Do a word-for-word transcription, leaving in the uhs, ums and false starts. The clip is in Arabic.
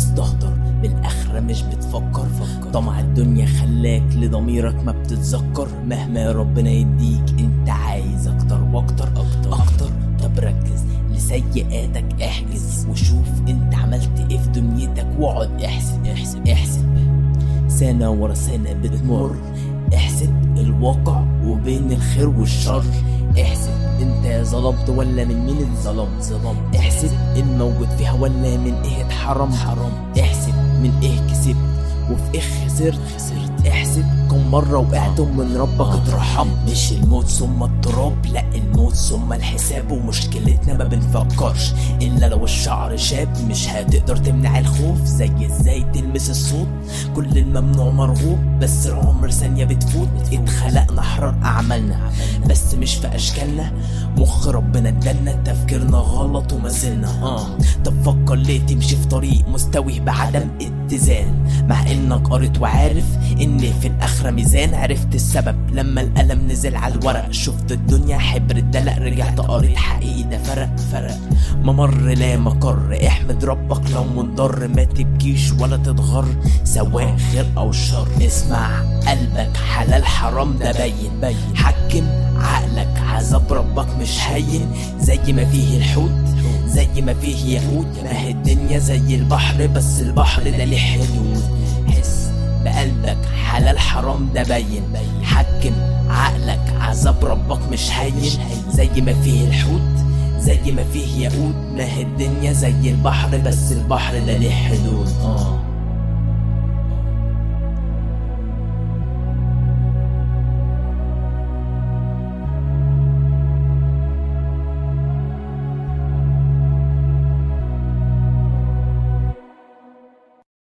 مستهتر بالاخرة مش بتفكر. طمع الدنيا خلاك لضميرك ما بتتذكر. مهما ربنا يديك انت عايز اكتر واكتر اكتر اكتر. طب ركز لسيئاتك احجز وشوف انت عملت ايه في دنيتك واقعد احسب احسب احسب سنة ورا سنة بتمر. احسب الواقع وبين الخير والشر. احسب انت ظلمت ولا من مين اتظلمت ظلمت. احسب الموجود فيها ولا من ايه اتحرم حرام. احسب من ايه كسبت وفي ايه خسرت خسرت. احسب كم مرة وقعت من ربك اترحم. مش الموت ثم التراب، لا الموت ثم الحساب. ومشكلتنا ما بنفكرش الا لو الشعر شاب. مش هتقدر تمنع الخوف زي ازاي تلمس الصوت. كل الممنوع مرغوب بس العمر ثانية بتفوت. اتخلقنا حرار اعمالنا بس مش في اشكالنا. مخ ربنا ادالنا تفكيرنا غلط وما زلنا اه. طب فكر ليه تمشي في طريق مستوي بعدم اتزان مع انك قريت وعارف ان في الاخرة ميزان. عرفت السبب لما القلم نزل على الورق. شفت الدنيا حبر الدلق رجعت قريت حقيقي ده فرق فرق. ممر لا مقر احمد ربك لو منضر. ما تبكيش ولا تتغر سواء خير او شر. اسمع قلبك حلال حرام ده باين باين. حكم عقلك عذاب ربك مش هين. زي ما فيه الحوت زي ما فيه يهود. ما هي الدنيا زي البحر بس البحر ده ليه حدود. حس بقلبك حلال حرام ده باين. حكم عقلك عذاب ربك مش هين. زي ما فيه الحوت زي ما فيه يهود. ما هي الدنيا زي البحر بس البحر ده ليه حدود اه.